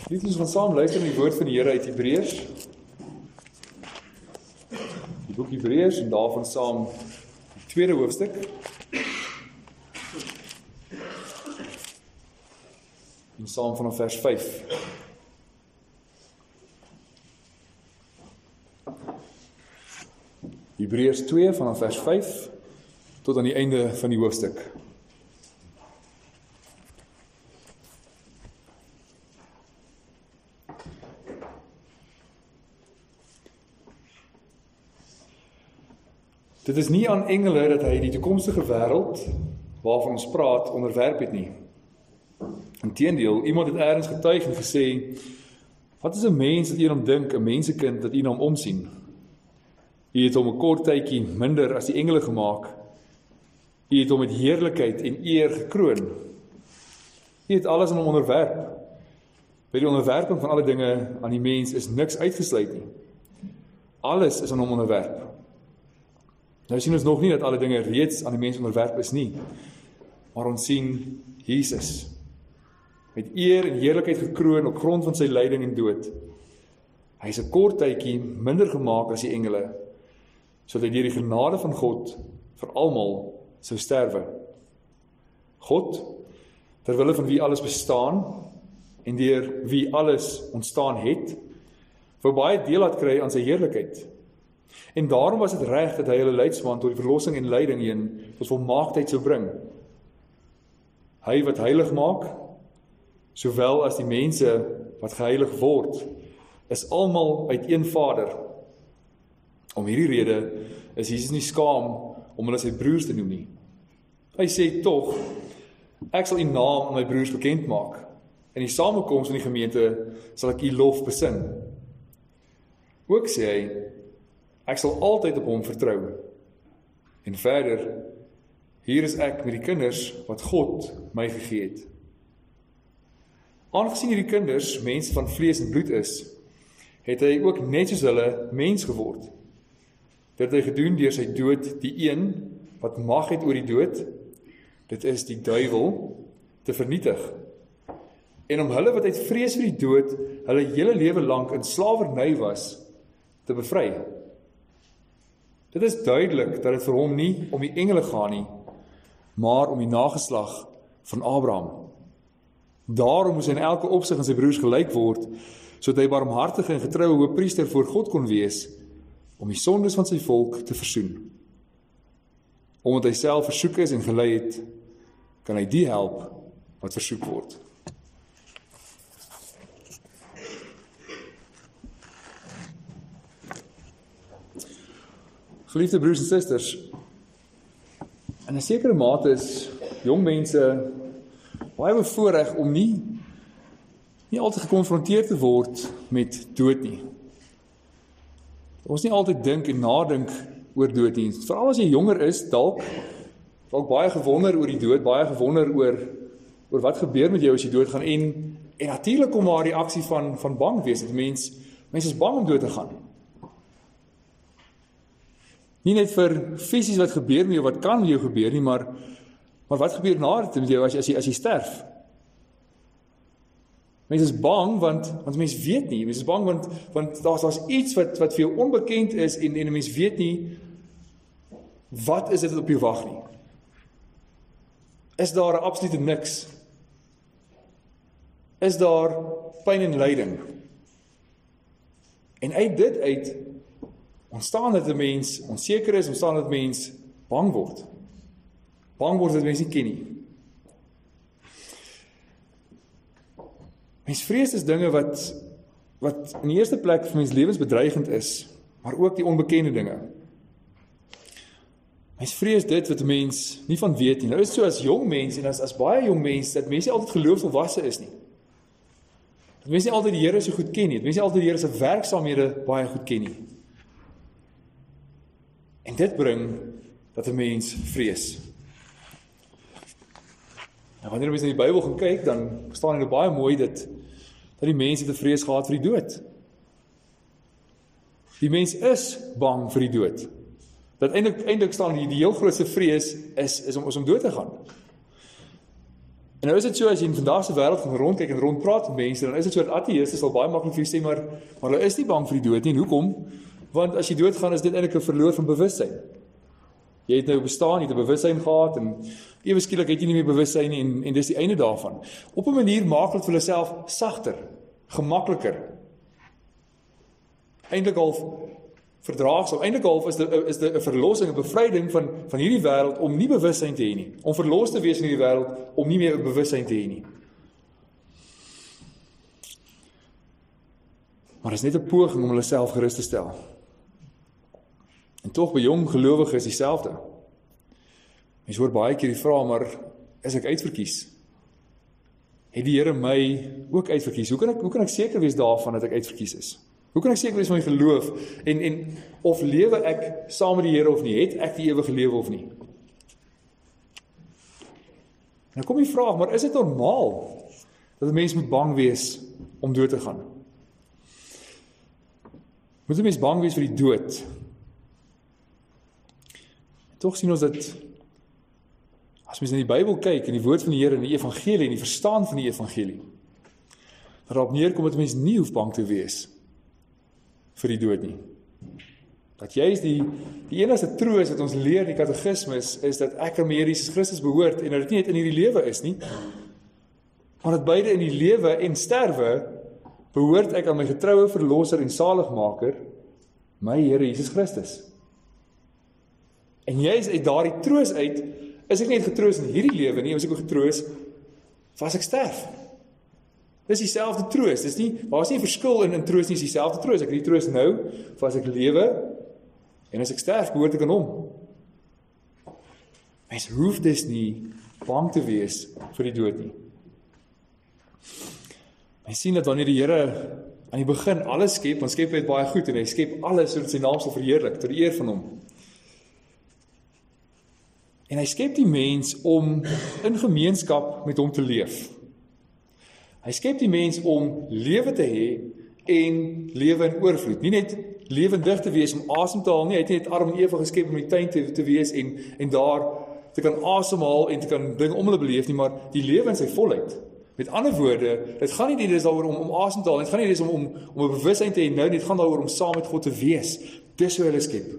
Dit ons gaan saam luister na die woord van die Here uit Hebreërs. Die boek Hebreërs en daarvan saam die tweede hoofstuk. En saam vanaf vers 5. Hebreërs 2 vanaf vers 5 tot aan die einde van die hoofstuk. Dit is nie aan engele dat hy die toekomstige wêreld waarvan ons praat onderwerp het nie. Inteendeel, iemand het ergens getuig en gesê, wat is 'n mens dat jy hom dink, 'n mensekind dat jy hom omsien? Jy het hom 'n kort tydjie minder as die engele gemaak. Jy het hom met heerlikheid en eer gekroon. Jy het alles aan hom onderwerp. By die onderwerping van alle dinge aan die mens is niks uitgesluit nie. Alles is aan hom onderwerp. Nou sien ons nog nie dat alle dinge reeds aan die mens onderwerp is nie, maar ons sien Jesus met eer en heerlikheid gekroon op grond van sy lyding en dood. Hy is 'n kort tydjie minder gemaak as die engele, sodat hy deur die genade van God vir almal sou sterwe. God, terwille van wie alles bestaan en deur wie alles ontstaan het, wou baie deel laat kry aan sy heerlikheid. En daarom was dit reg dat hy hulle leidsman tot die verlossing en lyding heen tot volmaaktheid sou bring. Hy wat heilig maak, sowel as die mense wat geheilig word, is almal uit een Vader. Om hierdie rede is Jesus nie skaam om hulle sy broers te noem nie. Hy sê tog, ek sal u naam aan my broers bekend maak. In die samekoms van die gemeente sal ek u lof besing. Ook sê hy, ek sal altyd op hom vertrou. En verder, hier is ek met die kinders wat God my gegee het. Aangesien hierdie kinders mense van vlees en bloed is, het hy ook net soos hulle mens geword. Dit het hy gedoen deur sy dood die een wat mag het oor die dood, dit is die duiwel, te vernietig. En om hulle wat uit vrees vir die dood, hulle hele lewe lank in slawerny was, te bevry. Dit is duidelik dat dit vir hom nie om die engele gaan nie, maar om die nageslag van Abraham. Daarom moes hy in elke opsig aan sy broers gelyk word, sodat hy barmhartige en getroue hoëpriester voor God kon wees, om die sondes van sy volk te versoen. Omdat hy self versoek is en gelei het, kan hy die help wat versoek word. Geliefde broers en susters, in 'n sekere mate is jong mense baie bevoorreg om nie altyd gekonfronteer te word met dood nie. Ons nie altyd dink en nadink oor dood nie. Veral as jy jonger is, dalk baie gewonder oor die dood, baie gewonder oor wat gebeur met jou as jy doodgaan en natuurlik kom daar die reaksie van bang wees. Mense is bang om dood te gaan. Nie net vir fisies wat gebeur met jou, wat kan met jou gebeur nie, maar wat gebeur na dit met jou as jy sterf? Mense is bang want mense weet nie. Mense is bang want daar's iets wat vir jou onbekend is en mense weet nie wat is dit op jou wag nie. Is daar 'n absolute niks? Is daar pyn en lyding? En uit dit ontstaan dat 'n mens onseker is, ontstaan dat 'n mens bang word. Bang word dat mens nie ken nie. Mens vrees is dinge wat in die eerste plek vir mens lewensbedreigend is, maar ook die onbekende dinge. Mens vrees dit wat 'n mens nie van weet nie. Nou is so as jong mens en as baie jong mens dat mense nie altyd geloofsvolwasse is nie. Dat mense nie altyd die Here so goed ken nie. Dat mense nie altyd die Here se werksaamhede baie goed ken nie. En dit bring dat 'n mens vrees. Nou, wanneer ons in die Bybel gaan kyk, dan staan dit baie mooi dat die mense te vrees gehad vir die dood. Die mens is bang vir die dood. Dat eintlik staan die heel grootste vrees is om dood te gaan. En nou is dit so, as jy in vandag se wêreld gaan rondkyk en rondpraat met mense, dan is dit so dat ateïste sal baie maklik vir jou sê, maar hulle is nie bang vir die dood nie. En hoekom? Want as jy doodgaan, is dit eintlik 'n verloor van bewussyn. Jy het nou bestaan, jy het 'n bewussyn gehad, en ewe skielik het jy nie meer bewussyn nie, en dis die einde daarvan. Op 'n manier maak dit vir hulle self sagter, gemakliker. Eintlik al verdraagsaam. Eintlik half is dit 'n verlossing, 'n bevryding van hierdie wêreld om nie bewussyn te hê nie. Om verlos te wees in hierdie wêreld om nie meer 'n bewussyn te hê nie. Maar dit is net 'n poging om hulle self gerus te stel. En tog by jong gelowiges is dieselfde. Mense hoor baie keer die vraag, maar is ek uitverkies? Het die Here my ook uitverkies? Hoe kan ek seker wees daarvan dat ek uitverkies is? Hoe kan ek seker wees van my geloof, en of lewe ek saam met die Here of nie, het ek die ewige lewe of nie? Nou kom die vraag, maar is dit normaal dat 'n mens moet bang wees om dood te gaan? Moet 'n mens bang wees vir die dood? Tog sien ons dat, as mens in die Bybel kyk, in die woord van die Here, in die evangelie, en die verstaan van die evangelie, dat daarop neerkom dat 'n mens nie hoef bang te wees vir die dood nie. Dat juist die enigste troos wat ons leer in die katekismes, is dat ek aan die Here Jesus Christus behoort, en dat dit nie net in hierdie lewe is nie, maar dat beide in die lewe en sterwe, behoort ek aan my getroue verlosser en saligmaker, my Here Jesus Christus. En juist uit daardie troos uit, is ek nie getroos in hierdie lewe nie, is ek ook getroos, as ek sterf. Dis dieselfde troos, daar is nie 'n verskil in troos nie, is dieselfde troos, ek het die troos nou, of as ek lewe, en as ek sterf, behoort ek aan hom. Mens hoef dus nie bang te wees vir die dood nie. Mens sien dat wanneer die Here aan die begin alles skep, want skep hy het baie goed, en hy skep alles sodat sy naam sal verheerlik, tot die eer van hom. En hy skep die mens om in gemeenskap met hom te leef. Hy skep die mens om lewe te hê en lewe in oorvloed. Nie net lewendig te wees om asem te haal nie, hy het nie net Adam en Eva geskep om in die tuin te wees en daar te kan asemhaal en te kan dinge om hulle beleef nie, maar die lewe in sy volheid. Met ander woorde, dit gaan nie net daaroor om asem te haal, dit gaan nie net om 'n bewussyn te hê nou, dit gaan daaroor om saam met God te wees. Dis hoe hulle skep.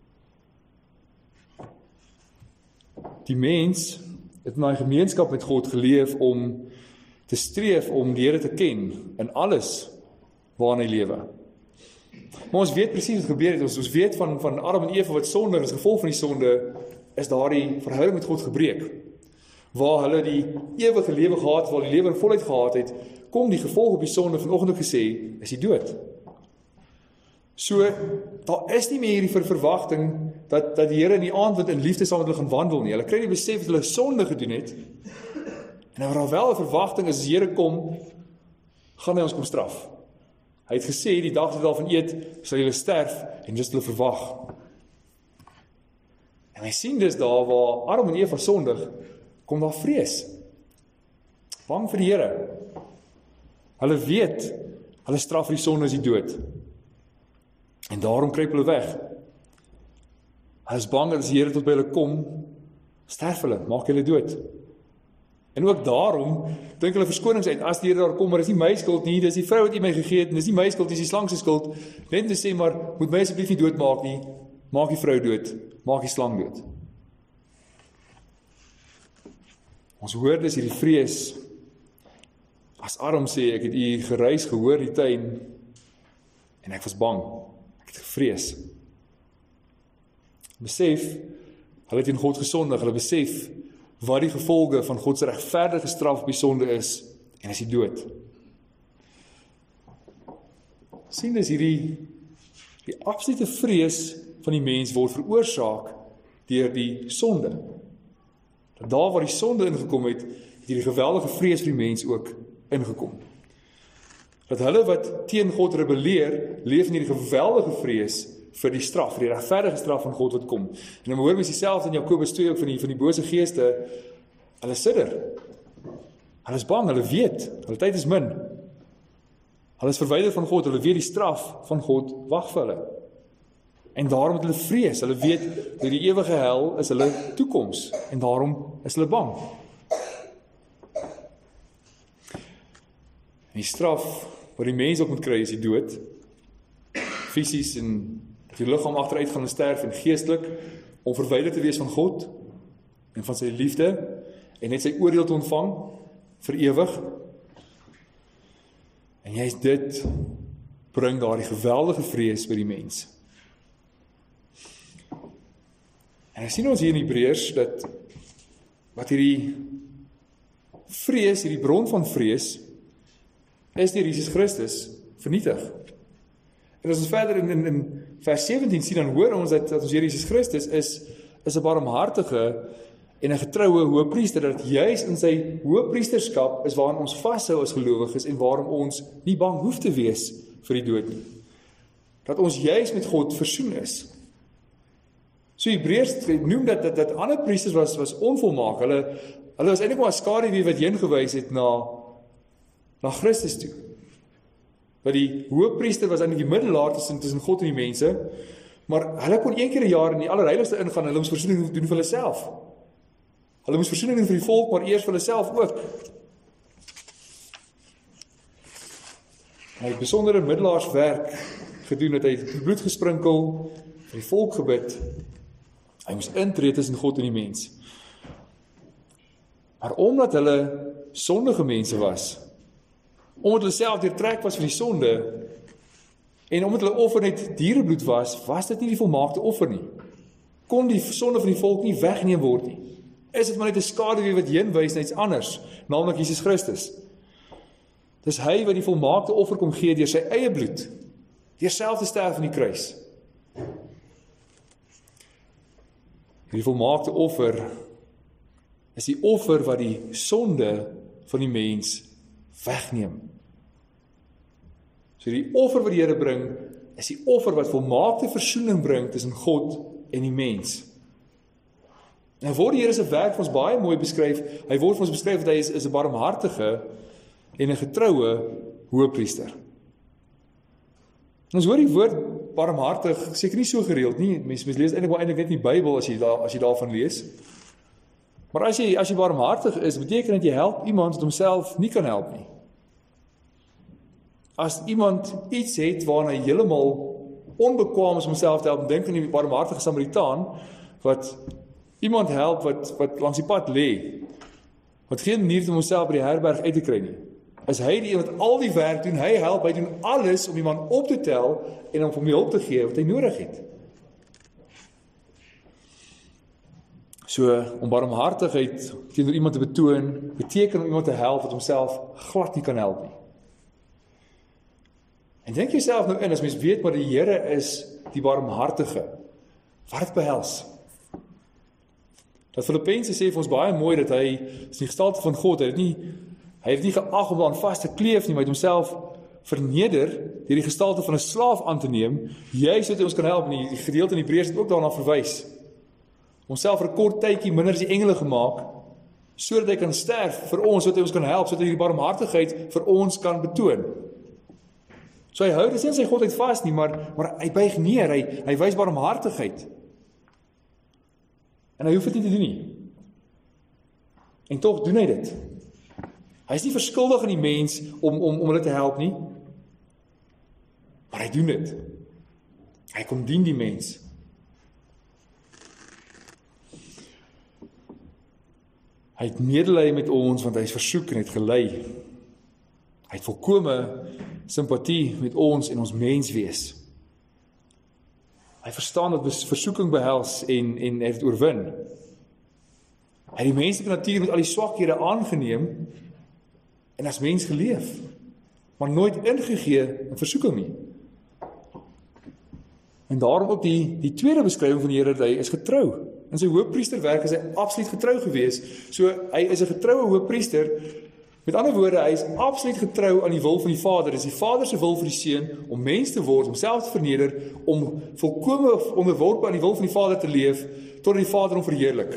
Die mens het in daai gemeenskap met God geleef om te streef om die Here te ken in alles waarin hy lewe. Maar ons weet presies wat gebeur het. Ons weet van Adam en Eva wat sondig as gevolg van die sonde, is daardie verhouding met God gebreek. Waar hulle die ewige lewe gehad, waar die lewe in volheid gehad het, kom die gevolg op die sonde vanoggend ook gesê, is die dood. So, daar is nie meer hierdie verwagting dat die Here in die aand in liefde saam met hulle gaan wandel nie. Hulle kry die besef dat hulle sonde gedoen het, en waar wel 'n verwagting is, as die Here kom, gaan hy ons kom straf. Hy het gesê, die dag dat jy daarvan eet, sal julle sterf, en dis hulle verwag. En hy sien dus daar, waar Adam en Eva sondig, kom daar vrees. Bang vir die Here. Hulle weet, hulle straf vir die sonde is die dood. En daarom kruip hulle weg. Hulle is bang dat as die Here tot by hulle kom, sterf hulle, maak hulle dood. En ook daarom dink hulle verskonings uit, as die Here daar kom, maar dis nie my skuld nie, dis die vrou wat U my gegee het, en dis nie my skuld, dis die slang se skuld, net om te sê, maar moet my asseblief nie doodmaak nie, maak die vrou dood, maak die slang dood. Ons hoor dus hierdie vrees, as Adam sê, ek het U gereis gehoor die tuin, en ek was bang, ek het gevrees. Besef, hulle het in God gesondig, hulle besef, wat die gevolge van God se regverdige straf op die sonde is, en is die dood. Sien dis die absolute vrees van die mens word veroorsaak deur die sonde. Dat daar waar die sonde ingekom het, het hierdie geweldige vrees vir die mens ook ingekom. Dat hulle wat teen God rebelleer, leef in hierdie geweldige vrees vir die straf, vir die regverdige straf van God wat kom. En dan hoor mens dieselfde in Jakobus 2 ook van die bose geeste, hulle sidder. Hulle is bang, hulle weet, hulle tyd is min. Hulle is verwyder van God, hulle weet die straf van God wag vir hulle. En daarom het hulle vrees, hulle weet dat die ewige hel is hulle toekoms, en daarom is hulle bang. En die straf wat die mens ook moet kry is die dood. Fisies en die liggaam agteruit gaan sterf en geestelik om verwyder te wees van God en van sy liefde en net sy oordeel te ontvang vir ewig. En juist dit bring daar die geweldige vrees by die mens. En dan sien ons hier in Hebreërs dat wat hierdie vrees, hierdie bron van vrees, is deur Jesus Christus vernietig. En as ons verder in vers 17 sien, dan hoor ons dat ons Here Jesus Christus is 'n barmhartige en 'n getroue hoëpriester, dat juis in sy hoëpriesterskap is waarin ons vashou as gelowiges en waarom ons nie bang hoef te wees vir die dood nie. Dat ons juis met God versoen is. So Hebreërs noem dat ander priesters was onvolmaak. Hulle was eintlik maar 'n skaduwee wat heen gewys het na Christus toe. Dat die hoëpriester was eintlik die middelaar tussen God en die mense, maar hulle kon een keer 'n jaar in die allerheiligste ingaan, hulle moes versoening doen vir hulle self. Hulle moes versoening doen vir die volk, maar eers vir hulle self ook. Hy het besondere middelaarswerk gedoen, dat hy die bloed gesprinkel, vir die volk gebid. Hy moes intree tussen God en die mens. Maar omdat hulle sondige mense was, omdat hulle self deurtrek was van die sonde, en omdat hulle offer net dierebloed was dit nie die volmaakte offer nie. Kon die sonde van die volk nie wegneem word nie. Is dit maar net 'n skaduwee wat heen wys na iets anders, naamlik Jesus Christus. Dis hy wat die volmaakte offer kom gee deur sy eie bloed, deur self te sterf aan die kruis. Die volmaakte offer is die offer wat die sonde van die mens wegneem. So die offer wat die Here bring, is die offer wat volmaakte versoening bring tussen God en die mens. En word die Here se werk vir ons baie mooi beskryf. Hy word vir ons beskryf dat hy is 'n barmhartige en 'n getroue hoëpriester. Ons hoor die woord barmhartig seker nie so gereeld nie. Mense lees eintlik net in die Bybel as jy daarvan lees. Maar as jy barmhartig is, beteken dat jy help iemand wat homself nie kan help nie. As iemand iets het waarna hy heeltemal onbekwaam is om homself te help, dink aan die barmhartige Samaritaan wat iemand help wat langs die pad lê, wat geen manier het om homself by die herberg uit te kry nie. Is hy die een wat al die werk doen, hy help, hy doen alles om die man op te tel en om hom die hulp te gee wat hy nodig het. So, om barmhartigheid teenoor iemand te betoon, beteken om iemand te help wat homself glad nie kan help nie. En dink jouself nou in, as mens weet maar die Here is die barmhartige, wat dit behels. Dat Filippense sê vir ons baie mooi dat hy is die gestalte van God, hy het nie geag om aan vas te kleef nie, maar hy het homself verneder deur die gestalte van 'n slaaf aan te neem, juist sodat hy ons kan help. En die gedeelte in Hebreërs het ook daarna verwys. Homself vir 'n kort tydjie minder as die engele gemaak, sodat hy kan sterf vir ons, sodat hy ons kan help, sodat hy die barmhartigheid vir ons kan betoon. So hy hou dis nie sy godheid vas nie, maar hy buig neer, hy wys barmhartigheid. En hy hoef dit nie te doen nie. En tog doen hy dit. Hy is nie verskuldig aan die mens om hulle te help nie, maar hy doen dit. Hy kom dien die mens. Hy het medelee met ons, want hy is versoek en het gelei. Hy het volkome simpatie met ons en ons menswees. Hy verstaan wat versoeking behels en hy het oorwin. Hy het die menslike natuur met al die swakhede aangeneem en as mens geleef, maar nooit ingegee in versoeking nie. En daarom ook die tweede beskrywing van die Here, dat hy is getrou. In sy hoëpriesterwerk is hy absoluut getrou gewees. So hy is 'n getroue hoëpriester. Met ander woorde, hy is absoluut getrou aan die wil van die Vader. Dit is die Vader se wil vir die Seun om mens te word, homself te verneder, om volkome onderworpe aan die wil van die Vader te leef, totdat die Vader hom verheerlik.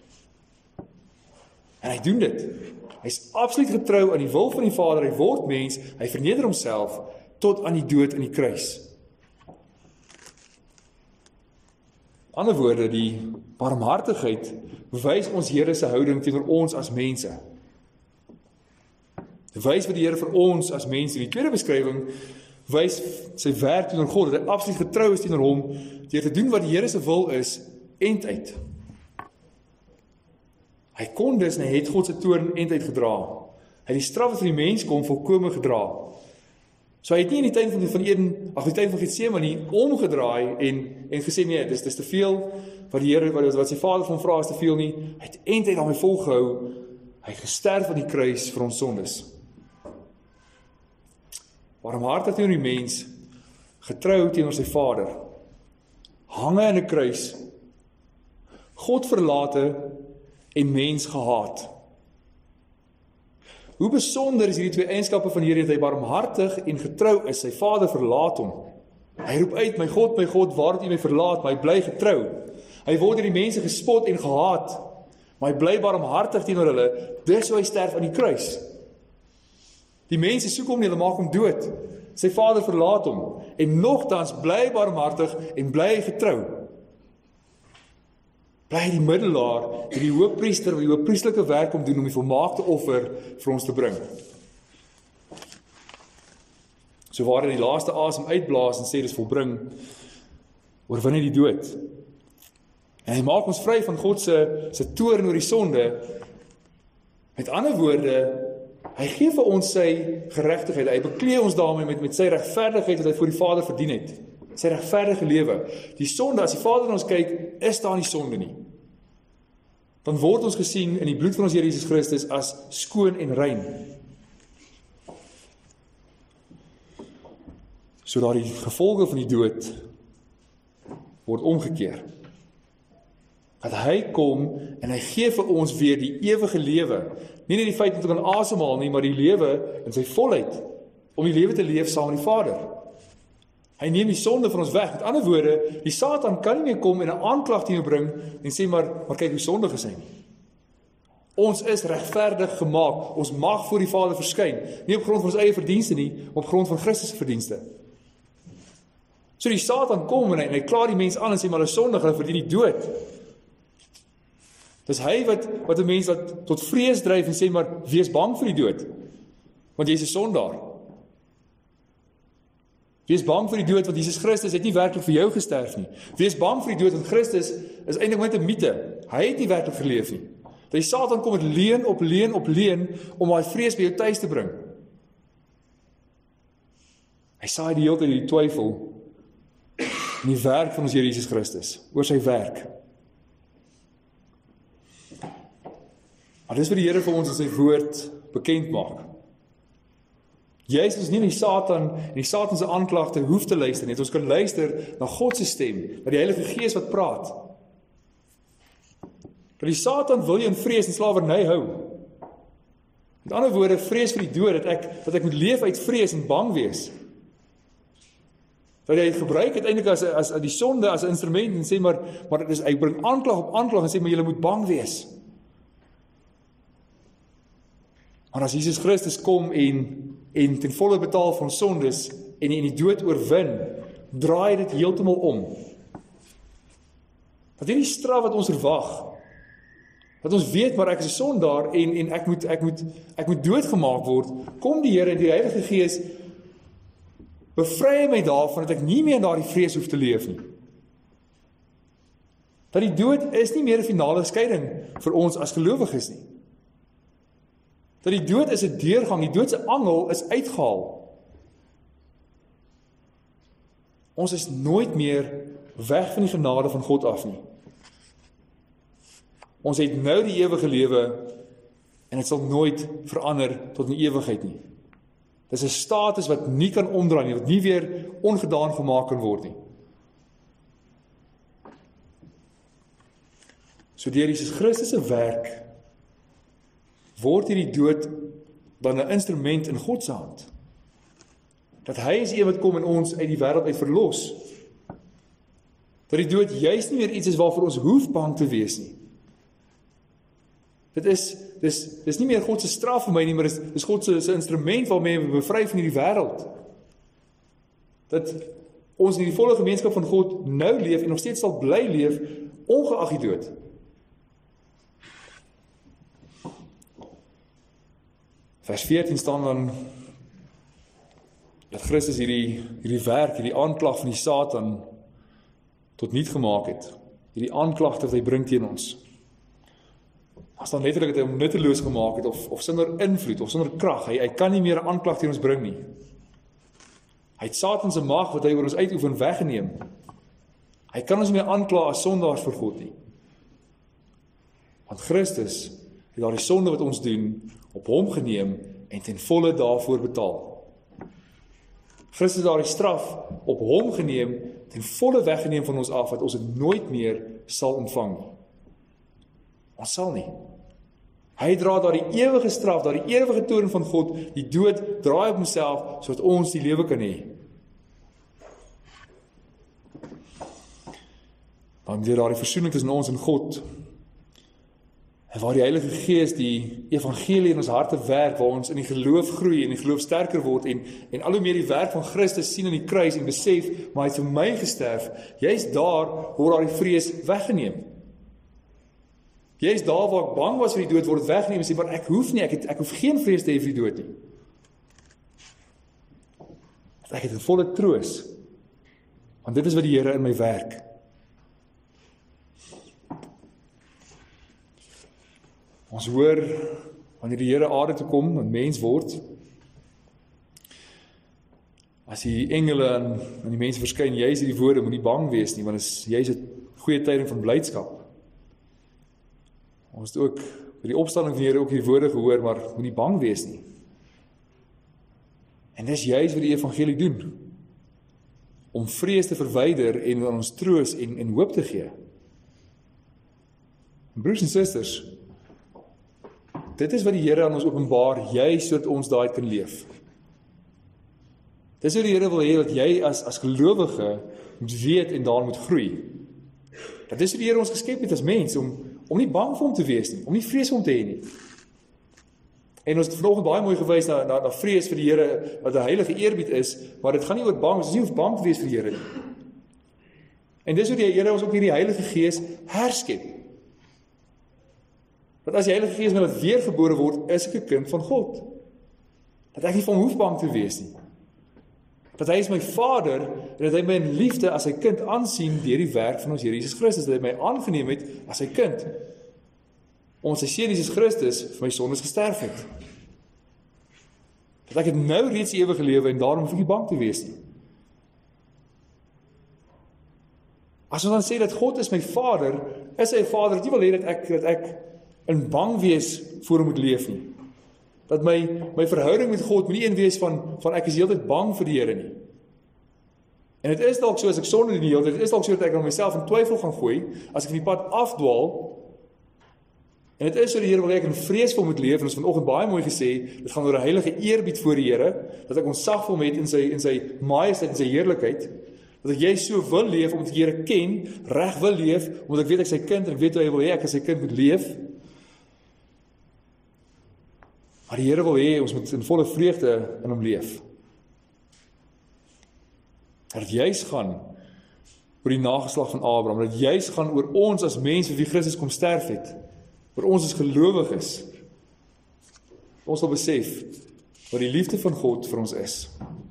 En hy doen dit. Hy is absoluut getrou aan die wil van die Vader. Hy word mens, hy verneder homself tot aan die dood aan die kruis. Ander woorde, die barmhartigheid bewys ons Here se houding teenoor ons as mense. Wys wat die Here vir ons as mense. Die tweede beskrywing wys sy werk teenoor God, dat hy absoluut getrou is teenoor hom, deur te doen wat die Here se wil is, end-uit. Hy kon dus, en hy het God se toorn end-uit gedra. Hy het die straf wat vir die mens kom, volkome gedra. So hy het nie in die tyd die tyd van Getsemane omgedraai en gesê, nee, dis te veel, wat die Here, wat sy Vader van vra is te veel nie. Hy het end-uit daarmee volgehou, hy het gesterf aan die kruis vir ons sondes. Barmhartig teenoor die mens, getrou teenoor sy Vader, hange in 'n kruis, God verlate en mens gehaat. Hoe besonder is hierdie twee eienskappe van Here, dat hy barmhartig en getrou is, sy Vader verlaat hom. Hy roep uit, my God, waar het U my verlaat, maar hy bly getrou. Hy word deur die mense gespot en gehaat, maar hy bly barmhartig teenoor hulle, dis hoe hy sterf aan die kruis. Die mense soek hom nie, hulle maak hom dood. Sy Vader verlaat hom, en nogtans bly barmhartig en bly getrou. Bly die middelaar, die hoëpriester wat die hoëpriesterlike werk om doen om die volmaakte offer vir ons te bring. So waar hy die laaste asem uitblaas en sê dis volbring, oorwin hy die dood. En hy maak ons vry van God se toorn oor die sonde. Met ander woorde, hy gee vir ons sy geregtigheid. Hy beklee ons daarmee met sy regverdigheid wat hy voor die Vader verdien het. Sy regverdige lewe. Die sonde, as die Vader na ons kyk, is daar nie sonde nie. Dan word ons gesien in die bloed van ons Here Jesus Christus as skoon en rein. So dat die gevolge van die dood word omgekeer. Dat hy kom en hy gee vir ons weer die ewige lewe. Nie net die feit dat ons kan asemhaal nie, maar die lewe in sy volheid. Om die lewe te leef saam met die Vader. Hy neem die sonde van ons weg. Met ander woorde, die Satan kan nie meer kom en 'n aanklag teen jou bring en sê maar kyk hoe sondig is hy nie. Ons is regverdig gemaak. Ons mag voor die Vader verskyn. Nie op grond van ons eie verdienste nie, maar op grond van Christus se verdienste. So die Satan kom en hy klaar die mens aan en sê maar hulle is sondig, hulle verdien die dood. Dis hy wat 'n mens tot vrees dryf en sê maar wees bang vir die dood. Want jy's 'n sondaar. Wees bang vir die dood want Jesus Christus het nie werklik vir jou gesterf nie. Wees bang vir die dood want Christus is eintlik net 'n mite. Hy het nie werklik geleef nie. Dat die Satan kom met leuen op leuen op leuen om daai vrees by jou tuis te bring. Hy saai die hele tyd die twyfel in die werk van ons Here Jesus Christus, oor sy werk. Maar dis wat die Here vir ons in sy woord bekend maak. Juist ons nie die Satan en die Satan se aanklagte hoef te luister nie. Ons kan luister na God se stem, na die Heilige Gees wat praat. Dat die Satan wil jou in vrees en slawerny hou. Met ander woorde, vrees vir die dood, dat ek moet leef uit vrees en bang wees. Dat hy het gebruik uiteindelik as die sonde as 'n instrument en sê maar hy bring aanklag op aanklag en sê maar julle moet bang wees. Maar as Jesus Christus kom en ten volle betaal vir ons sondes en die dood oorwin, draai dit heeltemal om. Dat hierdie straf wat ons verwag, dat ons weet maar ek is 'n sondaar en ek moet doodgemaak word, kom die Here en die Heilige Gees bevry my daarvan dat ek nie meer in daardie vrees hoef te leef nie. Dat die dood is nie meer 'n finale skeiding vir ons as gelowiges nie. Dat die dood is 'n deurgang, die dood se angel is uitgehaal. Ons is nooit meer weg van die genade van God af nie. Ons het nou die ewige lewe en dit sal nooit verander tot in ewigheid nie. Dis 'n status wat nie kan omdraai nie, wat nie weer ongedaan gemaak kan word nie. So deur Jesus Christus se werk word hierdie dood dan 'n instrument in God se hand. Dat hy is een wat kom en ons uit die wêreld uit verlos. Dat die dood juist nie meer iets is waarvoor ons hoef bang te wees nie. Dis nie meer God se straf vir my nie, maar dis God se instrument waarmee we bevry van hierdie wêreld. Dat ons in die volle gemeenskap van God nou leef en nog steeds sal bly leef, ongeag die dood. Vers 14 staan dan dat Christus hierdie werk, hierdie aanklag van die Satan tot niet gemaak het. Hierdie aanklag wat hy bring teen ons. As dan letterlik dat hy hom nutteloos gemaak het, of sonder invloed, of sonder krag, hy kan nie meer 'n aanklag teen ons bring nie. Hy het Satan se mag wat hy oor ons uitoefen weggeneem. Hy kan ons nie meer aankla as sondaars voor God nie. Want Christus het daardie sonde wat ons doen, op hom geneem en ten volle daarvoor betaal. Christus het daardie straf op hom geneem, ten volle weggeneem van ons af, wat ons dit nooit meer sal ontvang. Ons sal nie. Hy dra daardie ewige straf, daardie ewige toorn van God, die dood draai op homself, sodat ons die lewe kan hê. Dan deur daardie versoening tussen ons en God, en waar die Heilige Gees die evangelie in ons harte werk, waar ons in die geloof groei en die geloof sterker word, en al hoe meer die werk van Christus sien in die kruis en besef, maar hy het vir my gesterf, juist daar word daardie vrees weggeneem. Juist daar waar ek bang was vir die dood, word het weggeneem en sê, maar ek hoef nie, ek hoef geen vrees te hê vir die dood nie. Ek het 'n volle troos, want dit is wat die Here in my werk. Ons hoor, wanneer die Here aarde toe kom, en mens word, as die engele aan die mense verskyn, juist die woorde, moet nie bang wees nie, want is juist 'n goeie tyding van blydskap. Ons het ook by die opstanding van die Here ook die woorde gehoor, maar moet nie bang wees nie. En dis juist wat die evangelie doen, om vrees te verwyder en aan ons troos en hoop te gee. En broers en susters, dit is wat die Here aan ons openbaar, juist sodat ons daai kan leef. Dis wat die Here wil hê, dat jy as gelowige moet weet en daar moet groei. Dat is wat die Here ons geskep het as mens, om nie bang vir hom te wees nie, om nie vrees vir hom te hê nie. En ons het vanoggend baie mooi gewys na vrees vir die Here, wat 'n heilige eerbied is, maar dit gaan nie oor bang, ons is nie hoef bang te wees vir die Here nie. En dis hoe die Here ons ook hierdie Heilige Gees herskep. Dat as die Heilige Gees my laat weergebore word, is ek 'n kind van God. Dat ek nie vir hom hoef bang te wees nie. Dat hy is my Vader, en dat hy my in liefde as sy kind aansien deur die werk van ons Here Jesus Christus, dat hy my aangeneem het as sy kind. Omdat sy Seun Jesus Christus vir my sondes gesterf het. Dat ek het nou reeds die ewige lewe, en daarom hoef ek nie bang te wees nie. As ons dan sê dat God is my Vader, is hy 'n Vader wat nie wil hê dat ek in bang wees voor hom moet leef nie. Dat my verhouding met God moet nie een wees van ek is heeltyd bang vir die Here nie. En dit is dalk so as ek sonde doen die hele tyd, dit is dalk so dat ek aan myself in twyfel gaan gooi, as ek van die pad afdwaal, en dit is so die Here wil hê ek in vrees vir hom moet leef, en ons vanoggend baie mooi gesê, dit gaan oor 'n heilige eerbied voor die Here, dat ek ontzag vir hom het in sy majesteit en sy heerlikheid, dat ek jy so wil leef, omdat ek die Here ken, reg wil leef, omdat ek weet ek sy kind, en ek weet hoe hy wil hê ek as sy kind moet leef. Maar die Here wil hê, ons moet in volle vreugde in hom leef. Dat het juist gaan oor die nageslag van Abraham, dat het juist gaan oor ons as mense vir wie Christus kom sterf het, oor ons as gelowiges. Ons sal besef wat die liefde van God vir ons is.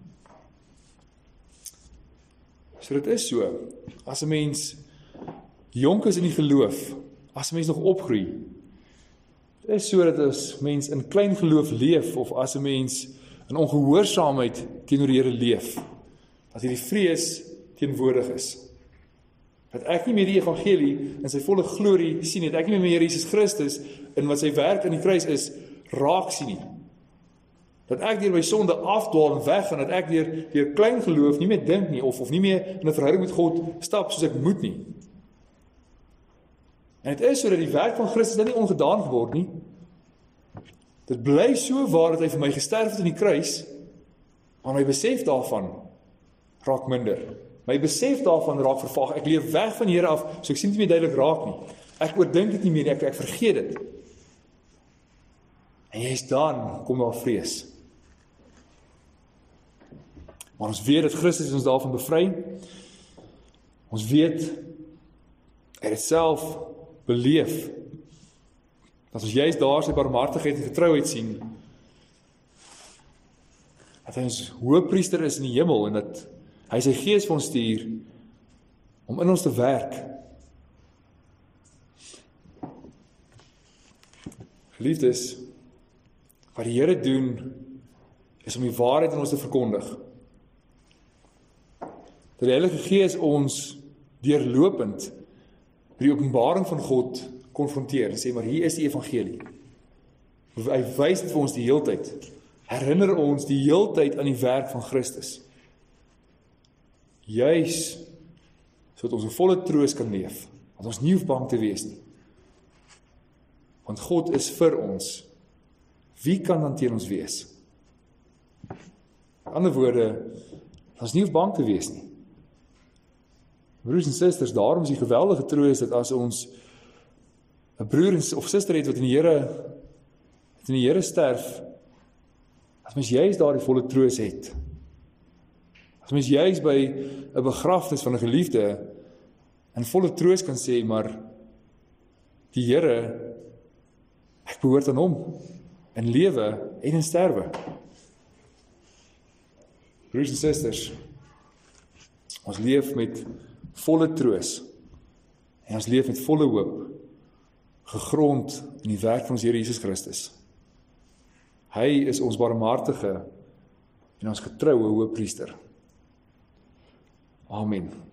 So dit is so, as 'n mens jonk is in die geloof, as 'n mens nog opgroei, dit is so dat as mens in klein geloof leef, of as 'n mens in ongehoorsaamheid teenoor die Here leef, dat hierdie vrees teenwoordig is. Dat ek nie meer die evangelie in sy volle glorie sien het, ek nie meer Jesus Christus in wat sy werk in die kruis is, raak sien nie. Dat ek deur my sonde afdwaal en weggaan, dat ek deur klein geloof nie meer dink nie, of nie meer in 'n verhouding met God stap soos ek moet nie. En dit is so dat die werk van Christus dan nie ongedaan geword nie. Dit bly so waar dat hy vir my gesterf het in die kruis, maar my besef daarvan raak minder. My besef daarvan raak vervaag. Ek leef weg van die Here af, so ek sien dit nie meer duidelik raak nie. Ek oordink dit nie meer, ek vergeet dit. En juist dan kom daar vrees. Maar ons weet dat Christus ons daarvan bevry. Ons weet, hy het dit self beleef, dat ons juist daar sy barmhartigheid en getrouheid sien, dat hy ons hoëpriester is in die hemel, en dat hy sy gees vir ons stuur, om in ons te werk. Geliefdes, wat die Here doen, is om die waarheid in ons te verkondig. Dat die Heilige Gees ons deurlopend met die openbaring van God konfronteer en sê, maar hier is die evangelie. Hy wys dit vir ons die heeltyd. Herinner ons die heeltyd aan die werk van Christus. Juis sodat ons 'n volle troos kan leef, dat ons nie hoef bang te wees nie. Want God is vir ons. Wie kan dan teen ons wees? In ander woorde, ons nie hoef bang te wees nie. Broers en susters, daarom is die geweldige troos dat as ons 'n broer of suster het wat in die Here sterf, as mens juis daar die volle troos het. As mens juis by 'n begrafnis van 'n geliefde in volle troos kan sê, maar die Here, ek behoort aan hom, in lewe en in sterwe. Broers en susters, ons leef met volle troos, en ons leef met volle hoop, gegrond in die werk van ons Here Jesus Christus. Hy is ons barmhartige en ons getroue hoëpriester. Amen.